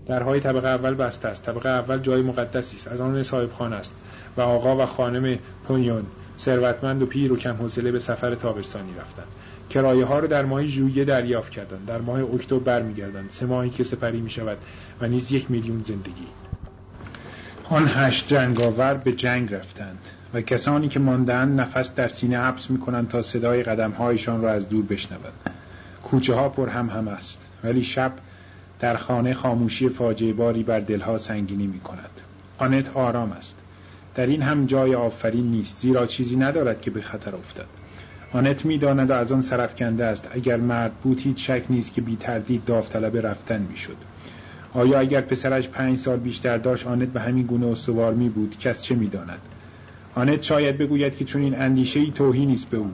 درهای طبقه اول بسته است. طبقه اول جای مقدسی است، از آن صاحب خانه است و آقا و خانم پونیون ثروتمند و پیر و کم حوصله به سفر تابستانی رفتند. کرایه ها را در ماه ژوئیه دریافت کردند. در ماه اکتبر برمیگردند. 3 ماهی که سپری می شود و نیز 1 میلیون زندگی. آن 8 جنگاور به جنگ رفتند و کسانی که ماندند نفس در سینه حبس می‌کنند تا صدای قدم‌هایشان را از دور بشنوند. کوچه‌ها پر هم است، ولی شب در خانه خاموشی فاجعه باری بر دلها سنگینی می‌کند. آنت آرام است. در این هم جای آفرین نیست، زیرا چیزی ندارد که به خطر افتد. آنت می‌داند و از آن سرفکنده است. اگر مرد بود هیچ شک نیست که بی تردید داوطلب رفتن می‌شد. آیا اگر پسرش 5 سال بیشتر داشت آنت به همین گونه استوار می بود؟ کس چه می داند؟ آنت شاید بگوید که چون این اندیشه‌ای توهینی است به او.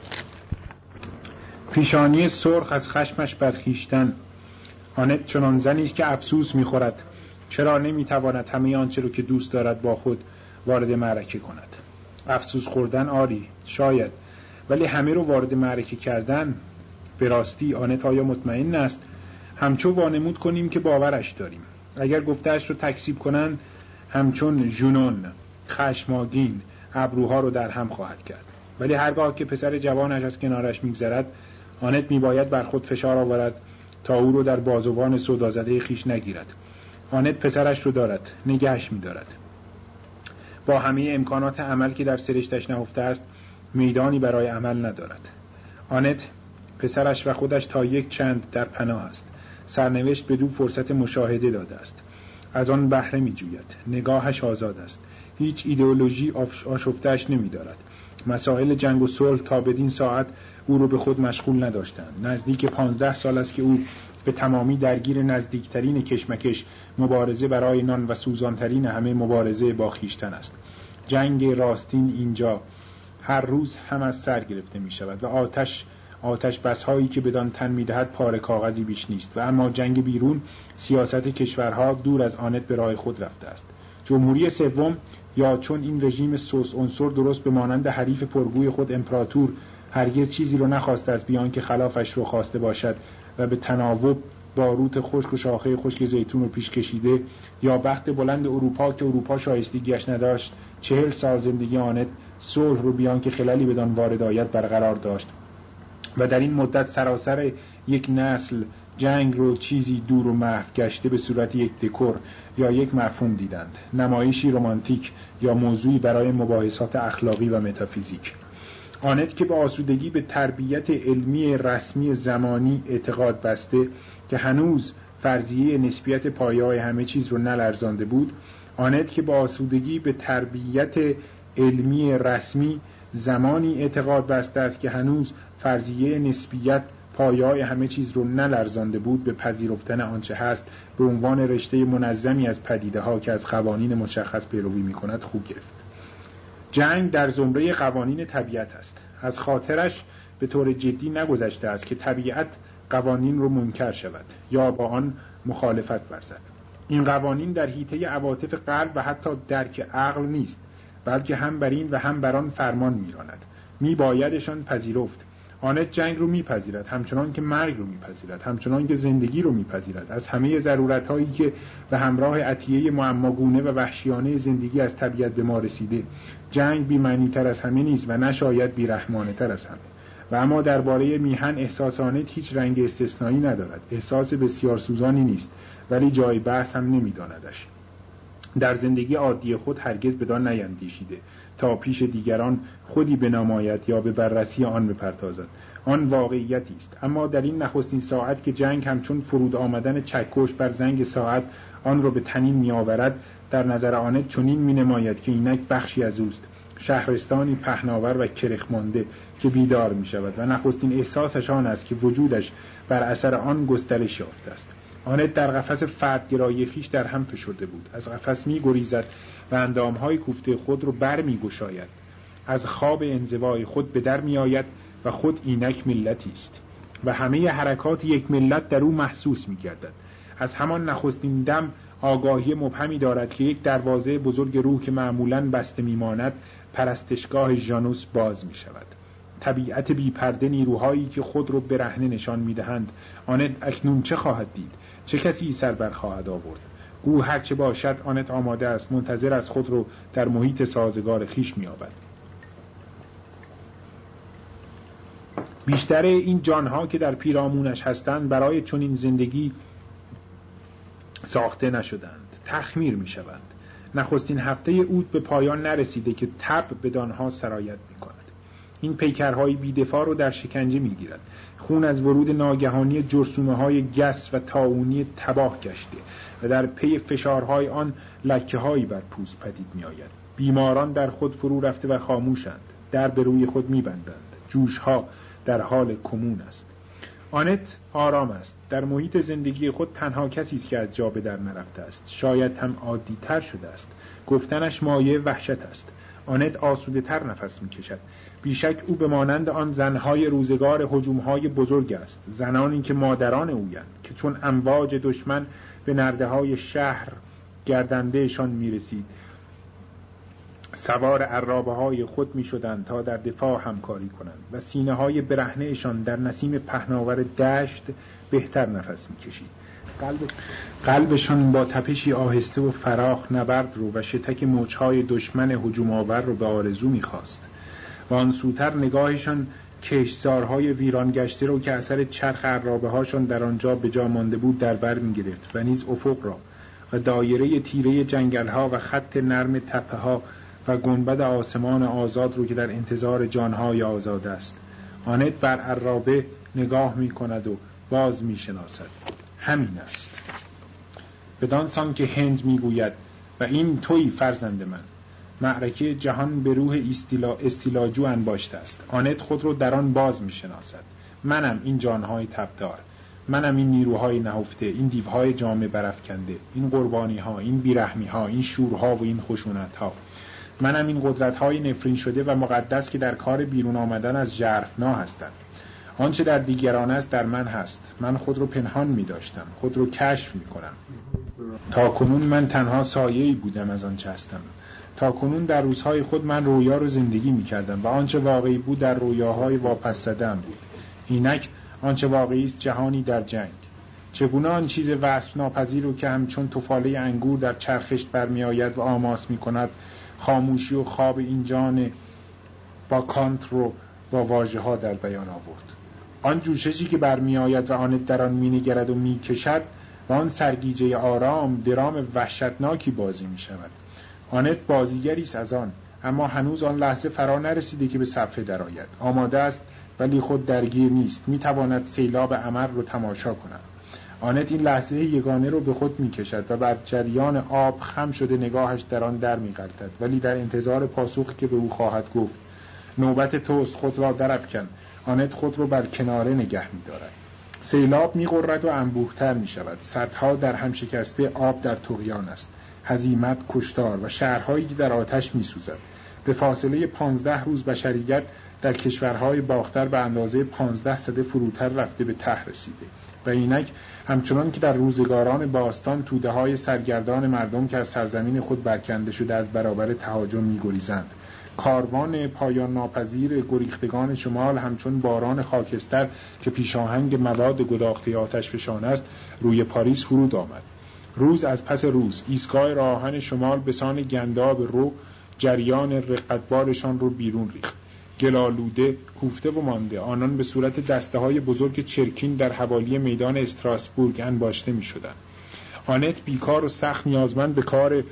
پیشانی سرخ از خشمش برخیشتن. آنت چنان زنی است که افسوس می خورد. چرا نمی تواند همه آنچه را که دوست دارد با خود وارد معرکه کند؟ افسوس خوردن آری، شاید، ولی همه رو وارد معرکه کردن؟ به راستی آنت آیا مطمئن است؟ همچون وانمود کنیم که باورش داریم. اگر گفته‌اش رو تکذیب کنند همچون ژونون خشمگین ابروها رو در هم خواهد کرد. ولی هرگاه که پسر جوانش از کنارش میگذرد آنت میباید بر خود فشار آورد تا او رو در بازوان سودازده خیش نگیرد. آنت پسرش رو دارد، نگهش می‌دارد. با همه امکانات عمل که در سرشتش نهفته است میدانی برای عمل ندارد. آنت پسرش و خودش تا یک چند در پناه است. سرنوشت به دو فرصت مشاهده داده است. از آن بهره می جوید. نگاهش آزاد است. هیچ ایدئولوژی آشفته‌اش نمی دارد. مسائل جنگ و صلح تا بدین ساعت او رو به خود مشغول نداشتند. نزدیک 15 سال است که او به تمامی درگیر نزدیکترین کشمکش، مبارزه برای نان و سوزانترین همه مبارزه با خویشتن است. جنگ راستین اینجا هر روز هم از سر گرفته می شود و آتش بس‌هایی که بدان تن می‌دهد پاره کاغذی بیش نیست. و اما جنگ بیرون، سیاست کشورها دور از آنت به راه خود رفته است. جمهوری سوم، یا چون این رژیم سوس عنصر درست به مانند حریف پرگوی خود امپراتور هرگز چیزی رو نخواسته است بیان که خلافش رو خواسته باشد و به تناوب باروت خشک و شاخه خشک زیتون رو پیش کشیده، یا بخت بلند اروپا که اروپا شایستگیش نداشت 40 سال زندگی آنت صلح رو بیان که خلالی بدان وارد آید برقرار داشت و در این مدت سراسر یک نسل جنگ رو چیزی دور و محو گشته به صورت یک دکور یا یک مفهوم دیدند، نمایشی رمانتیک یا موضوعی برای مباحثات اخلاقی و متافیزیک. آنت که به آسودگی به تربیت علمی رسمی زمانی اعتقاد بسته که هنوز فرضیه نسبیت پایه‌های همه چیز رو نلرزانده بود، آنت که به آسودگی به تربیت علمی رسمی زمانی اعتقاد بسته است که هنوز فرضیه نسبیت پایه‌های همه چیز رو نلرزانده بود، به پذیرفتن آنچه هست به عنوان رشته منظمی از پدیده‌ها که از قوانین مشخص پیروی می‌کند خوب گرفت. جنگ در زمره قوانین طبیعت است. از خاطرش به طور جدی نگذشته است که طبیعت قوانین رو منکر شود یا با آن مخالفت ورزد. این قوانین در حیطه عواطف قلب و حتی درک عقل نیست، بلکه هم بر این و هم بر آن فرمان می‌راند. میبایدشان پذیرفت. آنت جنگ رو میپذیرد، همچنان که مرگ رو میپذیرد، همچنان که زندگی رو میپذیرد. از همه ضرورت‌هایی که به همراه عطیه معماگونه و وحشیانه زندگی از طبیعت به ما رسیده، جنگ بی‌معنی‌تر از همه نیست و نشاید بی‌رحمانه‌تر از همه. و اما درباره میهن احساس آنت هیچ رنگ استثنایی ندارد. احساس بسیار سوزانی نیست، ولی جای بحث هم نمی‌داندش. در زندگی عادی خود هرگز بدان نیندیشیده تا پیش دیگران خودی بنماید یا به بررسی آن بپردازد. آن واقعیتی است. اما در این نخستین ساعت که جنگ همچون فرود آمدن چکش بر زنگ ساعت آن را به تنین می‌آورد، در نظر آنت چنین می‌نماید که اینک بخشی از اوست، شهرستانی پهناور و کرخمانده که بیدار می‌شود و نخستین احساسش آن است که وجودش بر اثر آن گسترش یافته است. آنت در قفس فردگرایی خویش در هم فشرده بود. از قفس می‌گریزد و اندام‌های کوفته خود رو بر می‌گشاید. از خواب انزوای خود به در می‌آید و خود اینک ملتی است و همه حرکات یک ملت در او محسوس می‌گردد. از همان نخستین دم آگاهی مبهمی دارد که یک دروازه بزرگ روح که معمولاً بسته می‌ماند پرستشگاه ژانوس باز می‌شود. طبیعت بی پرده نیروهایی که خود رو برهنه نشان می‌دهند. آنت اکنون چه خواهد دید؟ چه کسی سر بر خواهد آورد؟ گو هر چه باشد آنت آماده است، منتظر از خود رو در محیط سازگار خیش می‌یابد. بیشتر این جانها که در پیرامونش هستند برای چنین زندگی ساخته نشدند. تخمیر می‌شوند. نخستین هفته عود به پایان نرسیده که تب به دانها سرایت می‌کند. این پیکرهای بی‌دفاع رو در شکنجه می‌گیرد. خون از ورود ناگهانی جرثومه‌های گس و طاعونی تباه گشته و در پی فشارهای آن لکه‌هایی بر پوست پدید می‌آید. بیماران در خود فرو رفته و خاموشند. در به روی خود می‌بندند. جوش‌ها در حال کمون است. آنت آرام است. در محیط زندگی خود تنها کسی است که از جا به در نرفته است. شاید هم عادی‌تر شده است. گفتنش مایه وحشت است. آنت آسوده‌تر نفس می‌کشد. بیشک او به مانند آن زنهای روزگار هجومهای بزرگ است. زنانی که مادران اویند، که چون امواج دشمن به نرده‌های شهر گردندهشان می‌رسید سوار عرابه‌های خود می‌شدند تا در دفاع همکاری کنند و سینه‌های برهنه‌شان در نسیم پهناور دشت بهتر نفس می‌کشید. قلبشان با تپشی آهسته و فراخ نبرد رو و شتک موج‌های دشمن هجوم آور رو به آرزو می‌خواست. و آن سوتر نگاهشان کشتزارهای ویران گشته رو که اثر چرخ عرابه‌هاشان در آنجا به جا مانده بود در بر می‌گرفت و نیز افق را و دایره تیره جنگل‌ها و خط نرم تپه‌ها و گنبد آسمان آزاد رو که در انتظار جانهای آزاد است. آنت بر عرابه نگاه می‌کند و باز می‌شناسد. همین است. بدان سان که هند می‌گوید و این تویی فرزند من. معرکه جهان به روح استیلاجو انباشته است. آنت خود رو در آن باز می‌شناسد. منم این جانهای تبدار. منم این نیروهای نهفته، این دیوهای جامه برافکنده، این قربانی‌ها، این بیرحمی‌ها، این شورها و این خشونت‌ها. منم این قدرت‌های نفرین شده و مقدس که در کار بیرون آمدن از ژرفنا هستند. آنچه در دیگران است در من هست. من خود رو پنهان می‌داشتم، خود رو کشف می‌کنم. تا کنون من تنها سایه‌ای بودم از آنچه هستم. تا کنون در روزهای خود من رویا رو زندگی می‌کردم و آنچه واقعی بود در رویاهای واپس زده‌ام بود. اینک آنچه واقعی است جهانی در جنگ. چگونه آن چیز وصف ناپذیر رو که همچون تفاله انگور در چرخش برمی‌آید و آماس می‌کند، خاموشی و خواب این جان با کانت رو با واژه‌ها در بیان آورد. آن جوششی که برمی‌آید و آن در آن می‌نگرد و می‌کشد و آن سرگیجه آرام درام وحشتناکی بازی می‌شود. آنت بازیگری است از آن، اما هنوز آن لحظه فرا نرسیده که به صفحه درآید. آماده است ولی خود درگیر نیست. می‌تواند سیلاب امر رو تماشا کند. آنت این لحظه یگانه رو به خود می‌کشد و بر جریان آب خم شده نگاهش در آن در می‌غلطد، ولی در انتظار پاسخی که به او خواهد گفت. نوبت توست، خود را درافکن. آنت خود رو بر کناره نگه می‌دارد. سیلاب می‌غرد و انبوه‌تر می‌شود. سدها در هم شکسته، آب در طغیان است. هزیمت، کشتار و شهرهایی که در آتش می‌سوزد. به فاصله 15 روز بشریت در کشورهای باختر به اندازه 15 سده فروتر رفته به ته رسیده. و اینک همچنان که در روزگاران باستان توده‌های سرگردان مردم که از سرزمین خود برکنده شده از برابر تهاجم می‌گریزند. کاروان پایان ناپذیر گریختگان شمال همچون باران خاکستر که پیشاهنگ مواد گداخته آتش فشان است روی پاریس فرود آمد. روز از پس روز ایستگاه راهن شمال به سان گنداب رو جریان رقتبارشان رو بیرون ریخت. گلالوده، کوفته و مانده آنان به صورت دسته‌های بزرگ چرکین در حوالی میدان استراسبورگ انباشته می‌شدند. آنت بیکار و سخت نیازمند به کار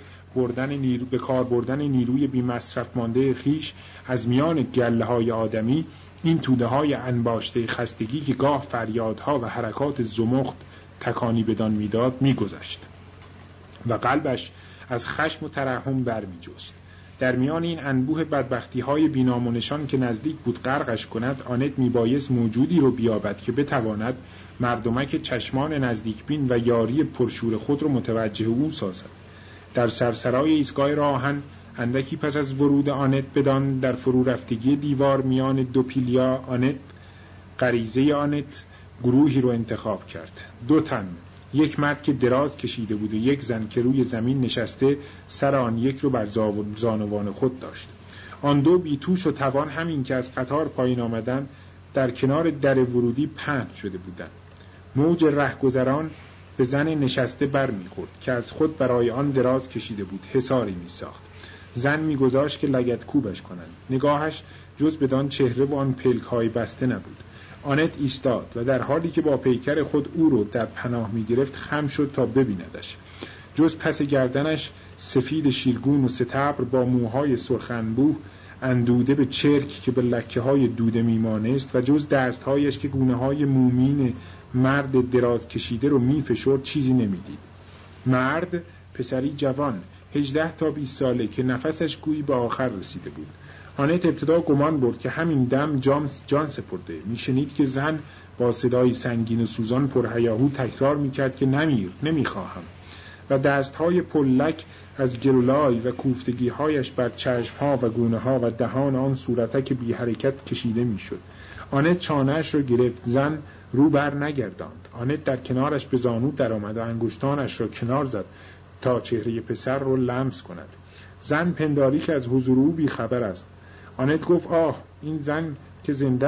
بردن نیروی بی‌مصرف مانده خیش از میان گله‌های آدمی این توده‌های انباشته خستگی که گاه فریادها و حرکات زمخت تکانی بدان میداد میگذشت و قلبش از خشم و ترحم برمیجست. در میان این انبوه بدبختی‌های بی‌نام و نشان که نزدیک بود غرقش کند، آنت میبایست موجودی رو بیابد که بتواند مردمک چشمان نزدیکبین و یاری پرشور خود رو متوجه او سازد. در سرسرای ایستگاه راهن اندکی پس از ورود آنت بدان در فرو رفتگی دیوار میان دو پیلیا آنت غریزه آنت گروهی رو انتخاب کرد. 2 تن، یک مرد که دراز کشیده بود و یک زن که روی زمین نشسته سر آن یک رو بر زانوان خود داشت. آن دو بی توش و توان همین که از قطار پایین آمدن در کنار در ورودی پهن شده بودند. موج رهگذران به زن نشسته بر می‌خورد که از خود برای آن دراز کشیده بود حصاری می‌ساخت. زن می‌گذاشت که لگدکوبش کنند. نگاهش جز بدان چهره و آن پلک‌های بسته نبود. آنت ایستاد و در حالی که با پیکر خود او رو در پناه می‌گرفت خم شد تا ببیندش. جز پس گردنش سفید شیرگون و ستبر با موهای سرخ انبوه اندوده به چرک که به لکه‌های دوده میمانست و جز دستهایش که گونه‌های مومین مرد دراز کشیده رو میفشرد چیزی نمیدید. مرد پسری جوان 18 تا 20 ساله که نفسش گویی به آخر رسیده بود. آنت ابتدا گمان برد که همین دم جان سپرده. میشنید که زن با صدای سنگین و سوزان پرهیاهو تکرار میکرد که نمیخواهم و دستهای پلک از گلولای و کوفتگیهایش بر چشمها و گونه‌ها و دهان آن صورتک بی حرکت کشیده میشد. آنت چانه‌اش را گرفت. زن رو بر نگرداند. آنت در کنارش به زانو در آمد و انگشتانش را کنار زد تا چهره پسر را لمس کند. زن پنداری که از حضور او بی خبر است. آنت گفت این که زنده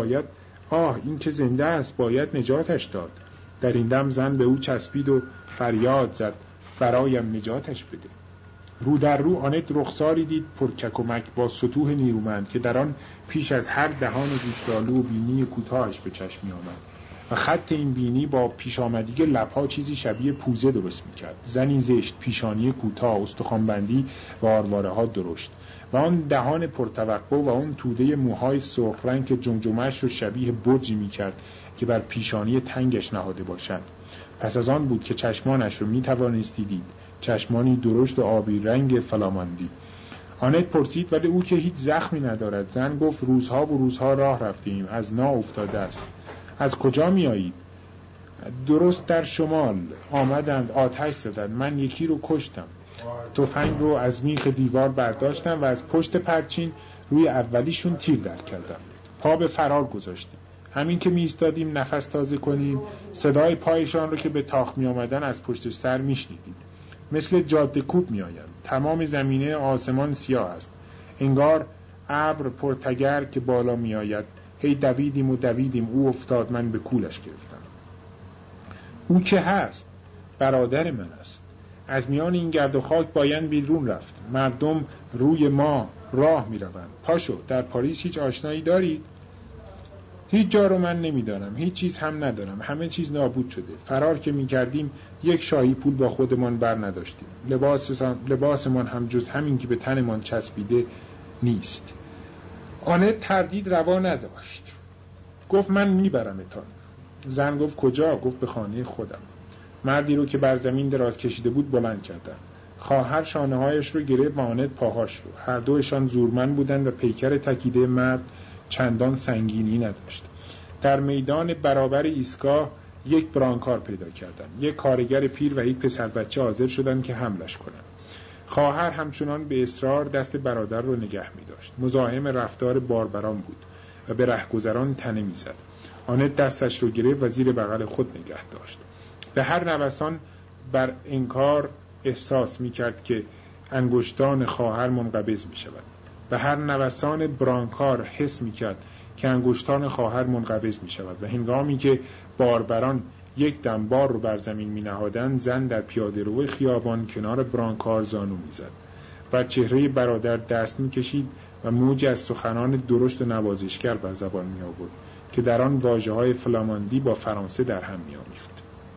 است باید نجاتش داد. در این دم زن به او چسبید و فریاد زد برایم نجاتش بده. رو در رو آنت رخساری دید پرکک و مک با سطوح نیرومند که در آن پیش از هر دهان گوشتالو و بینی کوتاهش به چشم می آمد و خط این بینی با پیش آمدی لبها چیزی شبیه پوزه درست می کرد. زنی زشت، پیشانی کوتاه، استخوانبندی و آرواره ها درشت و آن دهان پرتوقع و آن توده موهای سرخ رنگ که جمجمه‌اش رو شبیه برجی می کرد که بر پیشانی تنگش نهاده باشد. پس از آن بود که چشمانش رو می توانستی دید، چشمانی درشت و آبی رنگ فلاماندی. آنت پرسید ولی او که هیچ زخمی ندارد. زن گفت روزها راه رفتیم، از نا افتاده است. از کجا می آیید؟ درست در شمال آمدند، آتش زدند، من یکی رو کشتم. تفنگ رو از میخ دیوار برداشتم و از پشت پرچین روی اولیشون تیر در کردم. پا به فرار گذاشتیم. همین که می ایستادیم نفس تازه کنیم صدای پایشان رو که به تاخت می آمدن از پشت سر می شنیدیم. مثل جاده کوب می آیند. تمام زمینه آسمان سیاه است. انگار ابر پرتگر که بالا می آید. هی دویدیم او افتاد، من به کولش گرفتم. او که هست؟ برادر من است. از میان این گرد و خاک باید بیرون رفت. مردم روی ما راه می روند. پاشو، در پاریس هیچ آشنایی دارید؟ هیچ جا رو من نمیدانم، هیچ چیز هم ندارم، همه چیز نابود شده. فرار که می کردیم یک شاهی پول با خودمان بر نداشتیم. لباسمان هم جز همین که به تنمان چسبیده نیست. آنت تردید روا نداشت. گفت من میبرمتان. زن گفت کجا؟ گفت به خانه خودم. مردی رو که بر زمین دراز کشیده بود بلند کردن. خواهر شانه‌هایش رو گرفت و آنت پاهاش رو. هر دوشان زورمند بودند و پیکر تکیده مرد چندان سنگینی نداشت. در میدان برابر ایستگاه یک برانکار پیدا کردن. یک کارگر پیر و یک پسر بچه حاضر شدند که حملش کنند. خواهر همچنان به اصرار دست برادر رو نگه می داشت. مزاحم رفتار باربران بود و به رهگذران تنه می زد. آنت دستش رو گرفت و زیر بغل خود نگه داشت. به هر نوسان بر انکار احساس می کرد که انگشتان خواهر منقبض می شود. به هر نوسان برانکار حس می کرد که انگشتان خواهر منقبض می شود و هنگامی که باربران یک دم بار رو بر زمین می نهادند، زن در پیاده روی خیابان کنار برانکار زانو می زد. بر چهره برادر دست می کشید و موج از سخنان درشت و نوازشگر بر زبان می آورد که در آن واژه‌های فلاماندی با فرانسه در هم می آمیخت.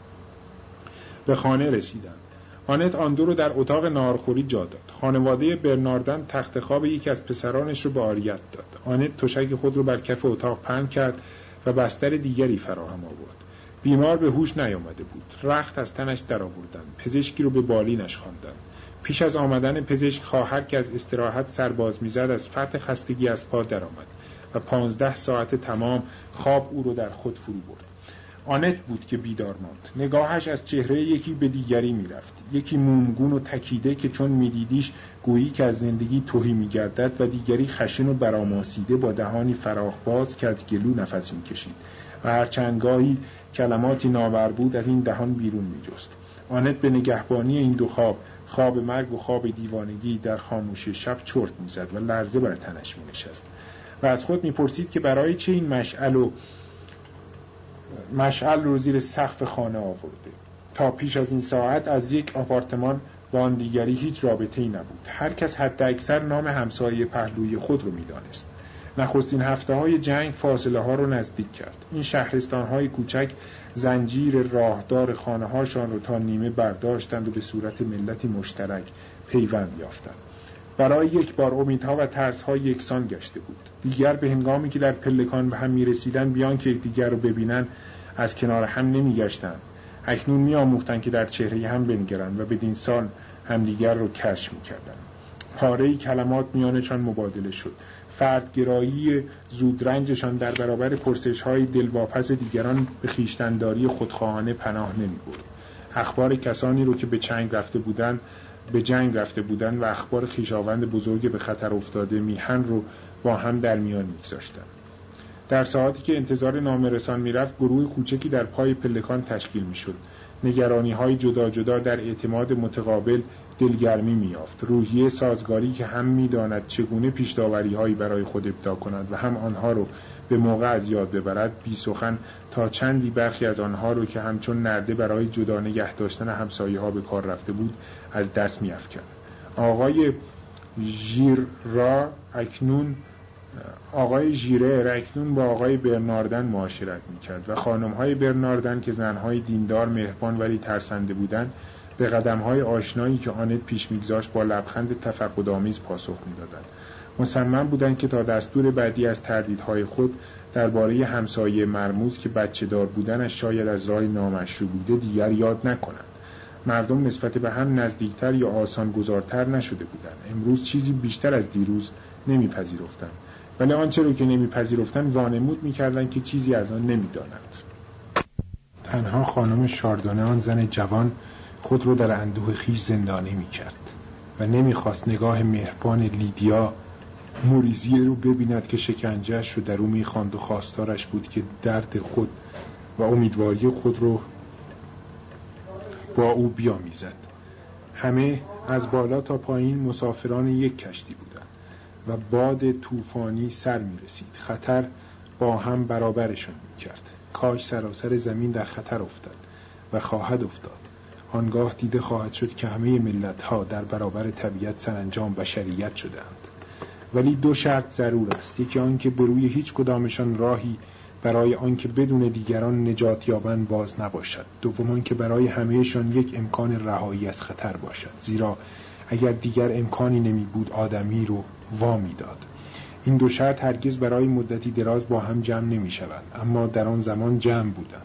به خانه رسیدند. آنت آن دو رو در اتاق ناهارخوری جا داد. خانواده برناردن تخت خواب یکی از پسرانش رو به عاریت داد. آنت تشک خود رو بر کف اتاق پهن کرد و بستر دیگری فراهم آورد. بیمار به هوش نیامده بود. رخت از تنش در آوردند. پزشکی رو به بالینش خواندند. پیش از آمدن پزشک خواهر که از استراحت سرباز میزد از فرط خستگی از پا درآمد و 15 ساعت تمام خواب او رو در خود فرو برد. آنت بود که بیدار ماند. نگاهش از چهره یکی به دیگری میرفت. یکی مومگون و تکیده که چون میدیدیش گویی که از زندگی تهی میگردد و دیگری خشن و برآماسیده با دهانی فراخ باز که از گلو نفس میکشید و هرچندگاهی کلماتی ناور بود از این دهان بیرون میجست. آنت به نگهبانی این دو خواب مرگ و خواب دیوانگی در خاموشی شب چرت میزد و لرزه بر تنش مینشست و از خود میپرسید که برای چه این مشعل رو زیر سقف خانه آورده. تا پیش از این ساعت از یک آپارتمان با آن دیگری هیچ رابطه‌ای نبود. هر کس حد اکثر نام همسایه پهلوی خود رو می‌دانست. نخستین هفته‌های جنگ فاصله‌ها رو نزدیک کرد. این شهرستان‌های کوچک زنجیر راهدار خانه‌هاشان رو تا نیمه برداشتند و به صورت ملتی مشترک پیوند یافتند. برای یک بار امیدها و ترس‌ها یکسان گشته بود. دیگر به هنگامی که در پلکان به هم می‌رسیدند بیان که یکدیگر رو ببینند از کنار هم نمی‌گشتند. اکنون می‌آموختند که در چهره هم بنگرند و بدین سان همدیگر رو کشف می‌کردند. پاره‌ای کلمات میانشان مبادله شد. فردگرایی زودرنجشان در برابر پرسش‌های دلواپس دیگران به خویشتن‌داری خودخواهانه پناه نمی‌برد. اخبار کسانی رو که به جنگ رفته بودند و اخبار خویشاوند بزرگ به خطر افتاده میهن رو با هم در میان می‌گذاشتند. در ساعتی که انتظار نامه‌رسان میرفت گروه کوچکی در پای پلکان تشکیل میشد. نگرانی‌های جدا جدا در اعتماد متقابل دلگرمی می‌یافت. روحیه سازگاری که هم می‌داند چگونه پیش‌داوری‌هایی برای خود ابداع کند و هم آنها رو به موقع از یاد ببرد، بی سخن تا چندی برخی از آنها رو که همچون نرده برای جدا نگه داشتن همسایه‌ها به کار رفته بود از دست می‌افکند. آقای ژیرر اکنون با آقای برناردن معاشرت می‌کرد و خانم‌های برناردن که زن‌های دیندار، مهربان ولی ترسنده بودند، به قدم‌های آشنایی که آنت پیش می‌گذاشت با لبخند تفقدآمیز پاسخ می‌دادند. مصمم بودند که تا دستور بعدی از تردیدهای خود درباره همسایه مرموز که بچه‌دار بودنش شاید از راه نامشروع بوده دیگر یاد نکنند. مردم نسبت به هم نزدیکتر یا آسانگزارتر نشده بودند. امروز چیزی بیشتر از دیروز نمی‌پذیرفتند. ولی آنچه رو که نمی‌پذیرفتند وانمود می‌کردند که چیزی از آن نمی‌دانند. تنها خانم شاردونه، آن زن جوان، خود رو در اندوه خویش زندانی می‌کرد و نمی‌خواست نگاه مهربان لیدیا موریزیه رو ببیند که شکنجه‌اش رو در او می‌خواند و خواستارش بود که درد خود و امیدواری خود رو با او بیامیزد. همه از بالا تا پایین مسافران یک کشتی بودند و باد طوفانی سر می‌رسید. خطر با هم برابرشان می‌کرد. کاش سراسر زمین در خطر افتاد و خواهد افتاد. آنگاه دیده خواهد شد که همه ملت‌ها در برابر طبیعت سرانجام بشریت شدند. ولی دو شرط ضرور است. یکی آن که بر روی هیچ کدامشان راهی برای آن که بدون دیگران نجات یابند باز نباشد. دوم آن که برای همهشان یک امکان رهایی از خطر باشد. زیرا اگر دیگر امکانی نمی بود آدمی رو وامی داد. این دو شرط هرگز برای مدتی دراز با هم جمع نمی شوند، اما در آن زمان جمع بودند.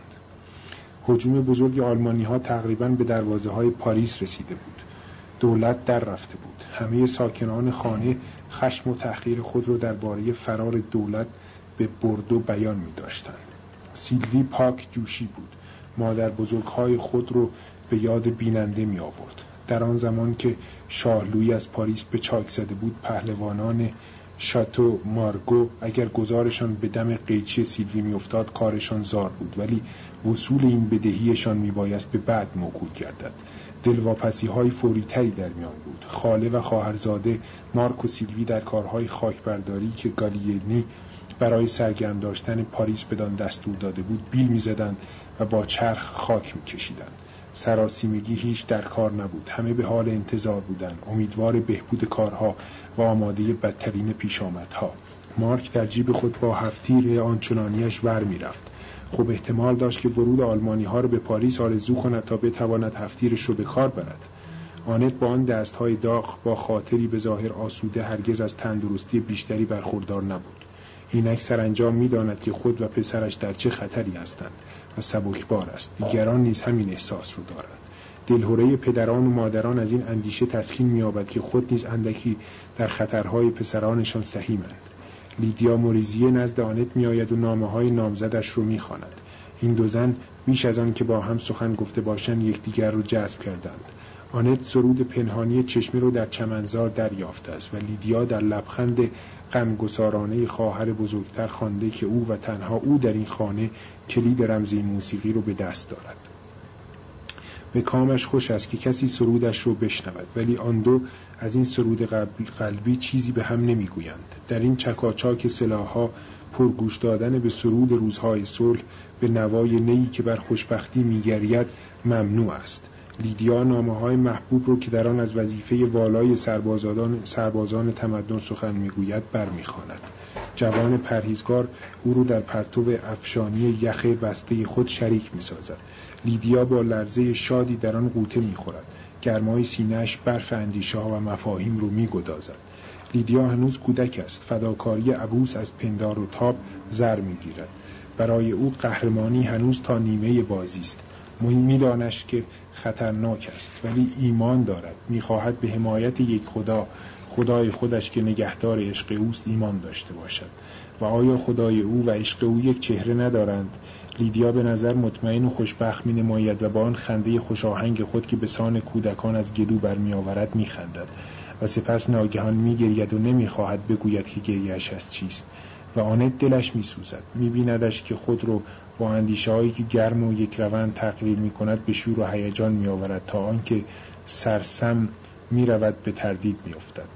هجوم بزرگ آلمانی‌ها تقریباً به دروازه‌های پاریس رسیده بود. دولت در رفته بود. همه ساکنان خانه خشم و تأخیر خود را درباره فرار دولت به بردو بیان می‌داشتند. سیلوی پاک جوشی بود. مادر بزرگ‌های خود را به یاد بیننده می‌آورد. در آن زمان که شاهلویی از پاریس به چاک زده بود، پهلوانان شاتو مارگو اگر گذارشان به دم قیچی سیلوی می‌افتاد کارشان زار بود، ولی وصول این بدهیشان میبایست به بعد موکول گردد. دلواپسی‌های فوری‌تری در میان بود. خاله و خواهرزاده مارک و سیلوی در کارهای خاکبرداری که گالیونی برای سرگرم داشتن پاریس بدان دستور داده بود بیل می‌زدند و با چرخ خاک می‌کشیدند. سراسیمگی هیچ در کار نبود. همه به حال انتظار بودند، امیدوار بهبود کارها و آماده بدترین پیشامدها. مارک در جیب خود با هفتیر آنچنانیش ور می‌رفت. خوب احتمال داشت که ورود آلمانی‌ها را به پاریس آرزو کند تا بتواند هفتیرش را به کار برد. آنت با آن دست‌های داغ با خاطری به ظاهر آسوده هرگز از تندرستی بیشتری برخوردار نبود. اینک سرانجام می‌داند که خود و پسرش در چه خطری هستند و سبکبار است. دیگران نیز همین احساس رو دارند. دلهره پدران و مادران از این اندیشه تسکین می‌یابد که خود نیز اندکی در خطرهای پسرانشان سهیمند. لیدیا موریزیه نزد آنت می‌آید و نامه‌های نامزدش رو می‌خواند. این دو زن بیش از آن که با هم سخن گفته باشند یکدیگر رو جذب کردند. آنت سرود پنهانی چشمه رو در چمنزار دریافته است و لیدیا در لبخند غمگسارانه خواهر بزرگتر خوانده که او و تنها او در این خانه کلید رمزی موسیقی رو به دست دارد. به کامش خوش است که کسی سرودش رو بشنود، ولی آن دو از این سرود قلبی چیزی به هم نمیگویند. در این چکاچاک سلاح‌ها پرگوش دادن به سرود روزهای صلح به نوای نیی که بر خوشبختی می‌گرید ممنوع است. لیدیا نامه‌های محبوب رو که در آن از وظیفه والای سربازان تمدن سخن می‌گوید برمی‌خواند. جوان پرهیزگار او رو در پرتو افشانی یخ بسته خود شریک می‌سازد. لیدیا با لرزه شادی در آن غوطه می‌خورد. گرمای سینه‌اش برف اندیشه‌ها و مفاهیم رو می‌گدازد. لیدیا هنوز کودک است. فداکاری عبوس از پندار و تاب زر می‌گیرد. برای او قهرمانی هنوز تا نیمه بازی است. می‌داند که خطرناک است، ولی ایمان دارد. می‌خواهد به حمایت یک خدای خودش که نگهدار عشق اوست ایمان داشته باشد. و آیا خدای او و عشق او یک چهره ندارند؟ لیدیا به نظر مطمئن و خوشبخت می‌نماید و با آن خنده خوشاهنگ خود که به سان کودکان از گلو برمی‌آورد می‌خندد و سپس ناگهان می‌گرید و نمی‌خواهد بگوید که گریه‌اش از چیست. و آنت دلش می‌سوزد. می‌بیندش که خود رو با اندیشه‌هایی که گرم و یک روند تقریر می‌کند به شور و هیجان می‌آورد تا آنکه سرسم می‌رود به تردید می‌افتد.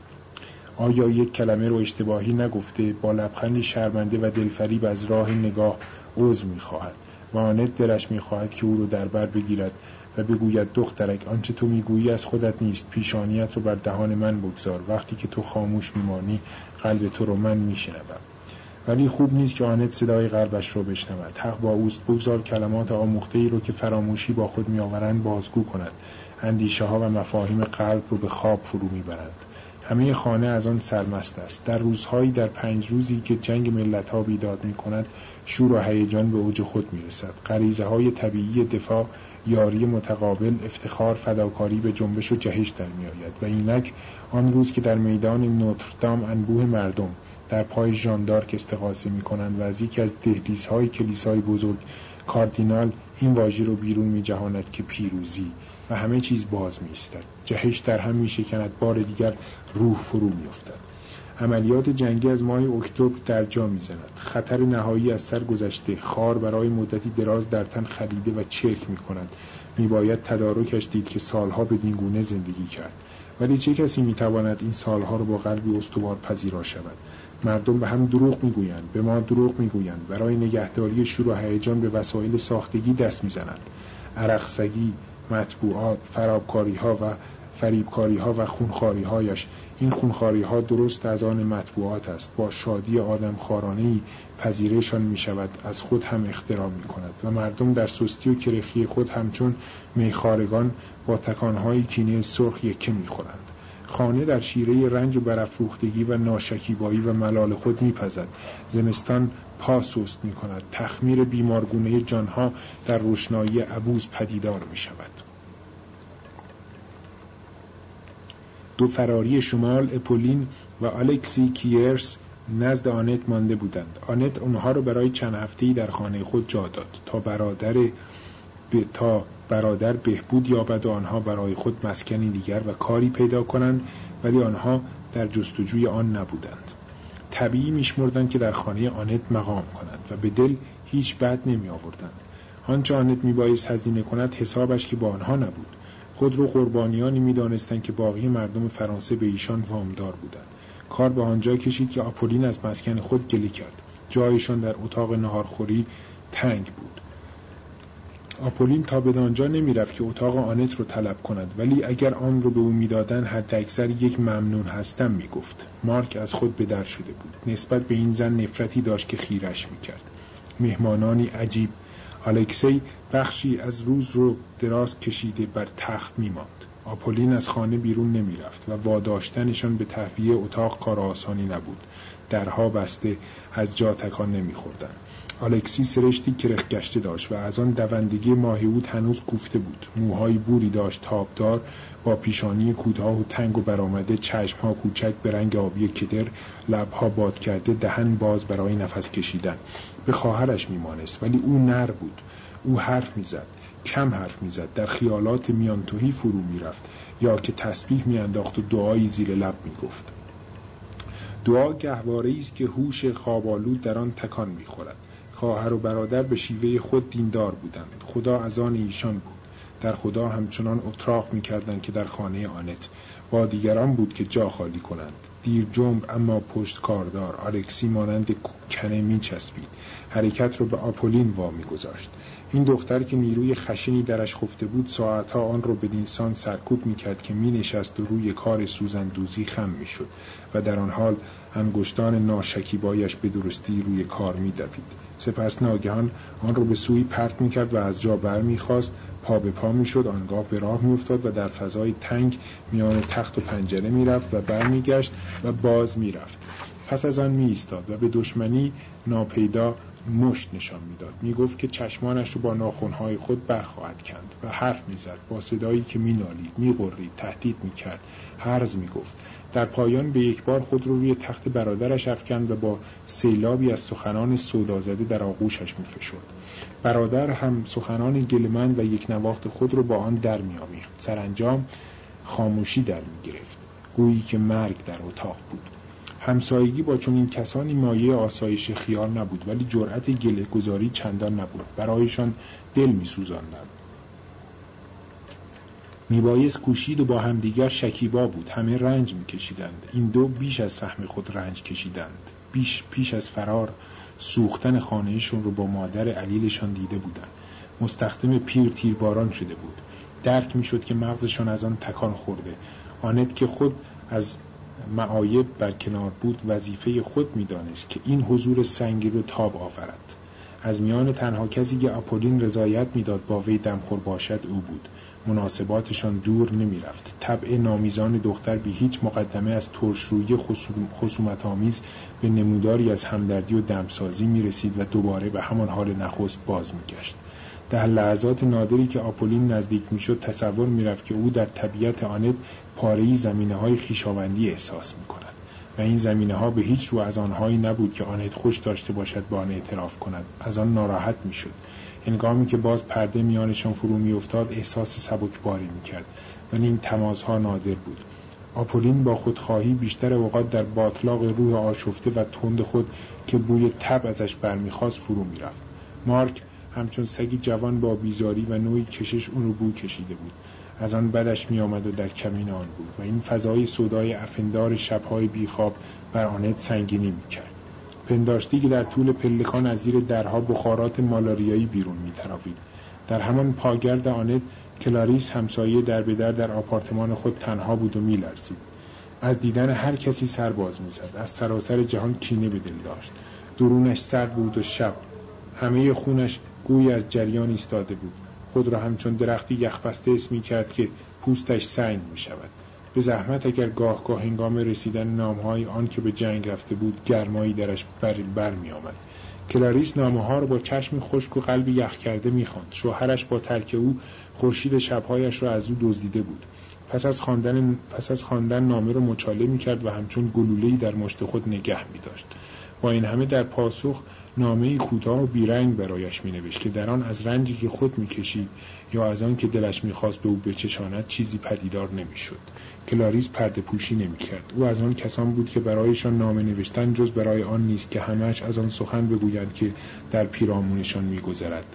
آیا یک کلمه رو اشتباهی نگفته؟ با لبخندی شرمنده و دلفریب از راه نگاه عذر می‌خواهد و آنت دلش می‌خواهد که او رو در بر بگیرد و بگوید دخترک آنچه تو می‌گویی از خودت نیست. پیشانیت رو بر دهان من بگذار. وقتی که تو خاموش می‌مانی قلب تو رو من می‌شنوم. ولی خوب نیست که آنت صدای قلبش رو بشنود. حق با اوست. بگذار کلمات آموخته‌ای رو که فراموشی با خود می‌آورند بازگو کند. اندیشه‌ها و مفاهیم قلب رو به خواب فرو می‌برند. همه خانه از آن سرمست است. در روزهایی در 5 روزی که جنگ ملت‌ها بیداد می‌کند شور و هیجان به اوج خود می‌رسد. غریزه‌های طبیعی دفاع، یاری متقابل، افتخار، فداکاری به جنبش و جهش در می‌آید و اینک آن روز که در میدان نوتردام انبوه مردم در پای ژان دارک استغاثه می‌کنند و از یکی از دهلیزهای کلیسای بزرگ کاردینال این واژه رو بیرون می‌جهاند که پیروزی، و همه چیز باز می‌ایستد. جهش در هم می‌شکند. بار دیگر روح فرو می‌افتد. عملیات جنگی از ماه اکتبر در جا می‌زند. خطر نهایی از سر گذشته. خار برای مدتی دراز در تن خلیده و چرک می‌کند. می‌باید تدارکش دید که سالها بدین گونه زندگی کرد. ولی چه کسی می‌تواند این سالها را با قلبی استوار پذیرا شود؟ مردم به هم دروغ می‌گویند، به ما دروغ می‌گویند. برای نگهداری شور و هیجان به وسایل ساختگی دست می‌زنند. عرقسگی، مطبوعات، فرابکاری‌ها و فریبکاری‌ها و خونخواری‌هایش. این خونخواری‌ها درست از آن مطبوعات است. با شادی آدمخوارانه‌ای پذیرشان می‌شود، از خود هم اختراع می‌کند و مردم در سستی و کرخی خود همچون میخارگان با تکانهای کینه سرخ یکه می‌خورند. خانه در شیره رنج و برافروختگی و ناشکیبایی و ملال خود می‌پزد. زمستان پا سست می‌کند. تخمیر بیمارگونه جانها در روشنایی عبوس پدیدار می‌شود. دو فراری شمال، اپولین و الکسی کیرس نزد آنت مانده بودند. آنت اونها رو برای چند هفته‌ای در خانه خود جا داد تا برادر بهبود یابد و آنها برای خود مسکنی دیگر و کاری پیدا کنند، ولی آنها در جستجوی آن نبودند. طبیعی میشمردند که در خانه آنت مقام کنند و به دل هیچ بد نمی آوردند. آنچه آنت میبایست هزینه کند حسابش که با آنها نبود. خود رو قربانیانی می‌دانستند که باقی مردم فرانسه به ایشان وامدار بودند. کار به آنجا کشید که آپولین از مسکن خود گله کرد. جایشان در اتاق ناهارخوری تنگ بود. آپولین تا به آنجا نمی‌رفت که اتاق آنت رو طلب کند، ولی اگر آن رو به او می‌دادند حد اکثر یک ممنون هستم می‌گفت. مارک از خود به در شده بود. نسبت به این زن نفرتی داشت که خیرش می‌کرد. مهمانانی عجیب. الکسی بخشی از روز رو دراز کشیده بر تخت می‌ماند. آپولین از خانه بیرون نمی‌رفت و واداشتنشان به تهویه اتاق کار آسانی نبود. درها بسته، از جا تکان نمی‌خوردند. الکسی سرشتی کرخ گشته داشت و از آن دوندگی ماهیود هنوز کوفته بود. موهای بوری داشت تابدار با پیشانی کوتاه و تنگ و برآمده، چشم‌ها کوچک به رنگ آبی کدر، لب‌ها باد کرده، دهن باز برای نفس کشیدن. به خواهرش میمانست، ولی او نر بود. او حرف میزد، کم حرف میزد، در خیالات میانتوهی فرو میرفت یا که تسبیح میانداخت و دعایی زیر لب میگفت. دعا گهواره‌ای است که هوش خواب‌آلود در آن تکان میخورد. خواهر و برادر به شیوه خود دیندار بودند. خدا از آن ایشان بود. در خدا همچنان اتراق می‌کردند که در خانه آنت. با دیگران بود که جا خالی کنند. دیر جنب اما پشت کاردار. الکسی مانند کنه می‌چسبید. حرکت رو به آپولین وامی گذاشت. این دختر که نیروی خشنی درش خفته بود ساعتها آن رو بدین سان سرکوب می‌کرد که می‌نشست و روی کار سوزندوزی خم می‌شد و در آن حال انگشتان ناشکیبایش به درستی روی کار می‌دوید. سپس ناگهان آن رو به سوی پرت می‌کرد و از جا برمی‌خاست، پا به پا می‌شد، آنگاه به راه می‌افتاد و در فضای تنگ میان تخت و پنجره می‌رفت و برمیگشت و باز می‌رفت. پس از آن می‌ایستاد و به دشمنی ناپیدا مشت نشان می‌داد. می‌گفت که چشمانش رو با ناخن‌های خود برخواهد کند و حرف می‌زد با صدایی که می‌نالید، می‌غرید، تهدید می‌کرد، هرز می‌گفت. در پایان به یک بار خود رو روی تخت برادرش افکند و با سیلابی از سخنان سودازده در آغوشش می‌فشرد. برادر هم سخنان گلمند و یک نواخت خود رو با آن در می‌آمیخت. سرانجام خاموشی در می‌گرفت، گویی که مرگ در اتاق بود. همسایگی با چنین کسانی مایه آسایش خیال نبود، ولی جرأت گله گذاری چندان نبود. برایشان دل می‌سوزاندند. میبایست کوشید و با همدیگر شکیبا بود. همه رنج می‌کشیدند. این دو بیش از سهم خود رنج کشیدند. پیش از فرار سوختن خانه‌شون رو با مادر علیلشان دیده بودند. مستخدم پیر تیرباران شده بود. درک می‌شد که مغزشان از آن تکان خورده. آنت که خود از معایب برکنار بود وظیفه خود می‌دانست که این حضور سنگی رو تاب آورد. از میان تنها کسی که آپولین رضایت می‌داد با وی دمخور باشد او بود. مناسباتشان دور نمی رفت. طبع نامیزان دختر بی هیچ مقدمه از ترشرویی خصومت‌آمیز به نموداری از همدردی و دمسازی می رسید و دوباره به همان حال نخست باز می گشت. در لحظات نادری که آپولین نزدیک می شد تصور می رفت که او در طبیعت آنت پاره‌ای زمینه‌های خویشاوندی احساس می کند و این زمینه‌ها به هیچ رو از آنهایی نبود که آنت خوش داشته باشد با آن اعتراف کند. از آن ناراحت می شد. هنگامی که باز پرده میانشان فرو می افتاد احساس سبکباری می کرد، ولی این تماسها نادر بود. آپولین با خودخواهی بیشتر اوقات در باطلاق روح آشفته و تند خود که بوی تب ازش برمیخواست فرو می رفت. مارک همچون سگی جوان با بیزاری و نوعی کشش اون رو بو کشیده بود. از آن بدش می آمد و در کمین آن بود و این فضای سودای افندار شبهای بیخواب بر آنت سنگینی می کرد. پنداشتی که در طول پلکان از زیر درها بخارات مالاریایی بیرون می‌تراوید. در همان پاگرد آنت کلاریس همسایه در به در آپارتمان خود تنها بود و می‌لرزید. از دیدن هر کسی سر باز می‌زد. از سراسر جهان کینه به دل داشت. درونش سرد بود و شب. همه خونش گویی از جریان ایستاده بود. خود را همچون درختی یخبسته حس می‌کرد که پوستش سنگ می‌شود. به زحمت اگر گاه هنگام رسیدن نامه‌های آن که به جنگ رفته بود گرمایی درش بر می آمد. کلاریس نامه‌ها را با چشم خشک و قلب یخ کرده می‌خواند. شوهرش با ترک او خورشید شب‌هایش را از او دزدیده بود. پس از خواندن نامه را مچاله می‌کرد و همچون گلوله‌ای در مشت خود نگه می‌داشت. با این همه در پاسخ نامه‌ای کوتاه و بیرنگ برایش می‌نوشت که در آن از رنجی که خود می‌کشید یا از آن که دلش می‌خواست به او بچشاند چیزی پدیدار نمی‌شد. کلاریس پرده پوشی نمی‌کرد. او از آن کسان بود که برایشان نامه نوشتن جز برای آن نیست که همه‌اش از آن سخن بگویند که در پیرامونشان می‌گذرد.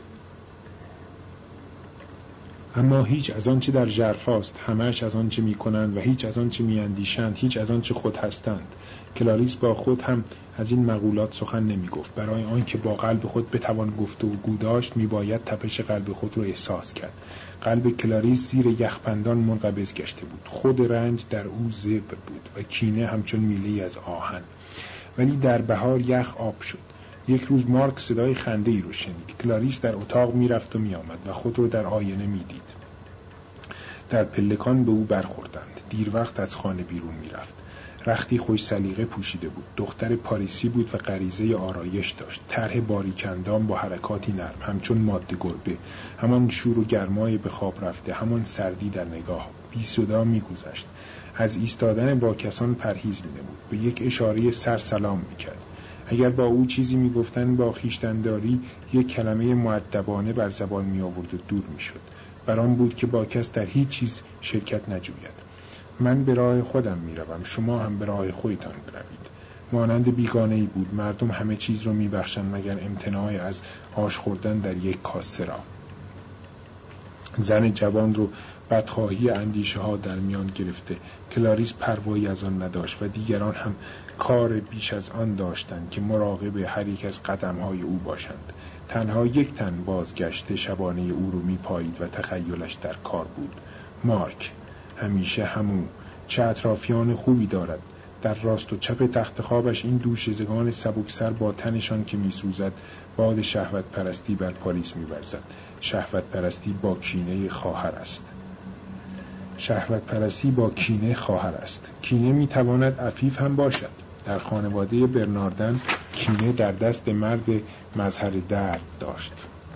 اما هیچ از آن چه در ژرفاست، همه‌اش از آن چه می‌کنند و هیچ از آن چه می‌اندیشند، هیچ از آن چه خود هستند. کلاریس با خود هم از این مقولات سخن نمی‌گفت. برای آنکه با قلب خود بتوان گفت و گو داشت می‌باید تپش قلب خود را احساس کرد. قلب کلاریس زیر یخبندان منقبض گشته بود. خود رنج در او زبر بود و کینه همچون میله‌ای از آهن. ولی در بهار یخ آب شد. یک روز مارک صدای خنده‌ای رو شنید. کلاریس در اتاق می‌رفت و می‌آمد و خود رو در آینه می‌دید. در پلکان به او برخوردند. دیر وقت از خانه بیرون می‌رفت. رختی خوش سلیقه پوشیده بود. دختر پاریسی بود و غریزه آرایش داشت. طرح باریکندام با حرکاتی نرم، همچون ماده گربه. همان شور و گرمای به خواب رفته، همان سردی در نگاه. بی صدا می‌گذشت. از ایستادن با کسان پرهیز می‌نمود. به یک اشاره سر سلام می‌کرد. اگر با او چیزی می‌گفتند با خویشتن‌داری یک کلمه مؤدبانه بر زبان می‌آورد و دور می‌شد. برام بود که با کس در هیچ چیز شرکت نجوید. من به راه خودم میروم، شما هم به راه خودتان بروید. مانند بیگانه‌ای بود. مردم همه چیز رو میبخشند مگر امتناع از آش خوردن در یک کاسه را. زن جوان رو بدخواهی اندیشه ها در میان گرفته. کلاریس پروایی از آن نداشت و دیگران هم کار بیش از آن داشتند که مراقب هر یک از قدم‌های او باشند. تنها یک تن بازگشت شبانه او رو می‌پایید و تخیلش در کار بود. مارک، همیشه همون. چه اطرافیان خوبی دارد. در راست و چپ تخت خوابش این دوشیزگان سبکسر با تنشان که می‌سوزد باد شهوت پرستی بر پالیس می‌ورزد. شهوت پرستی با کینه خواهر است. شهوت پرستی با کینه خواهر است. کینه می‌تواند عفیف هم باشد. در خانواده برناردن کینه در دست مرد مظهر درد داشت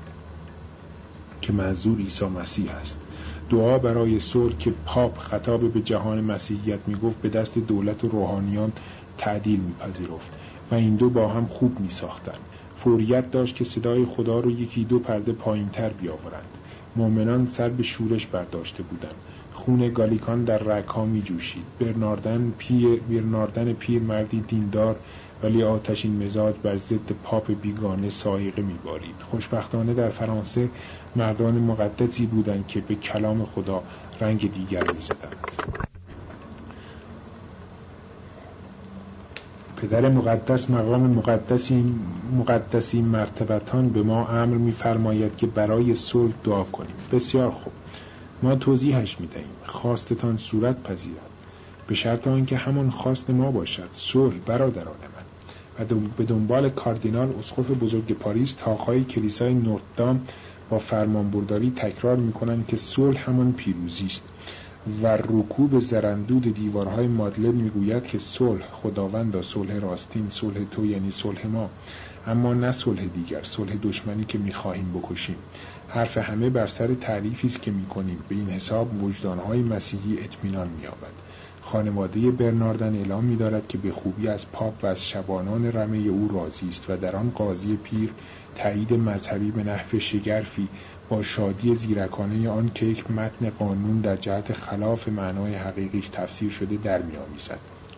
که منظور عیسی مسیح است. دعا برای صلح که پاپ خطاب به جهان مسیحیت میگفت به دست دولت و روحانیان تعدیل میپذیرفت و این دو با هم خوب میساختند. فوریت داشت که صدای خدا رو یکی دو پرده پایین تر بیاورند. مؤمنان سر به شورش برداشته بودند. خون گالیکان در رگ‌ها می‌جوشید. برناردن پیر مردی دیندار ولی آتشین مزاج بر ضد پاپ بیگانه سایقه می‌بارید. خوشبختانه در فرانسه مردان مقدسی بودند که به کلام خدا رنگ دیگر می‌زدند. پدر مقدس مقام مقدسی مرتبتان به ما امر می‌فرماید که برای صلح دعا کنیم. بسیار خوب. ما توضیحش می‌دهیم. خواستتان صورت پذیرد به شرط آنکه همان خواست ما باشد. صلح برادران من. و به دنبال کاردینال اسقف بزرگ پاریس طاق‌های کلیسای نوتردام با فرمانبرداری تکرار می‌کنند که صلح همان پیروزی است و رکوب زرندود دیوارهای مادلن میگوید که صلح خداوندا، صلح راستین، صلح تو یعنی صلح ما، اما نه صلح دیگر، صلح دشمنی که می‌خواهیم بکشیم. حرف همه بر سر تعریفی است که می‌کنیم. به این حساب وجدان‌های مسیحی اطمینان می‌یابد. خانواده برناردن اعلام می‌دارد که به خوبی از پاپ و از شبانان رمه او راضی است و در آن قاضی پیر تایید مذهبی به نحو شگرفی با شادی زیرکانه آن که یک متن قانون در جهت خلاف معنای حقیقیش تفسیر شده در می‌آمیزد.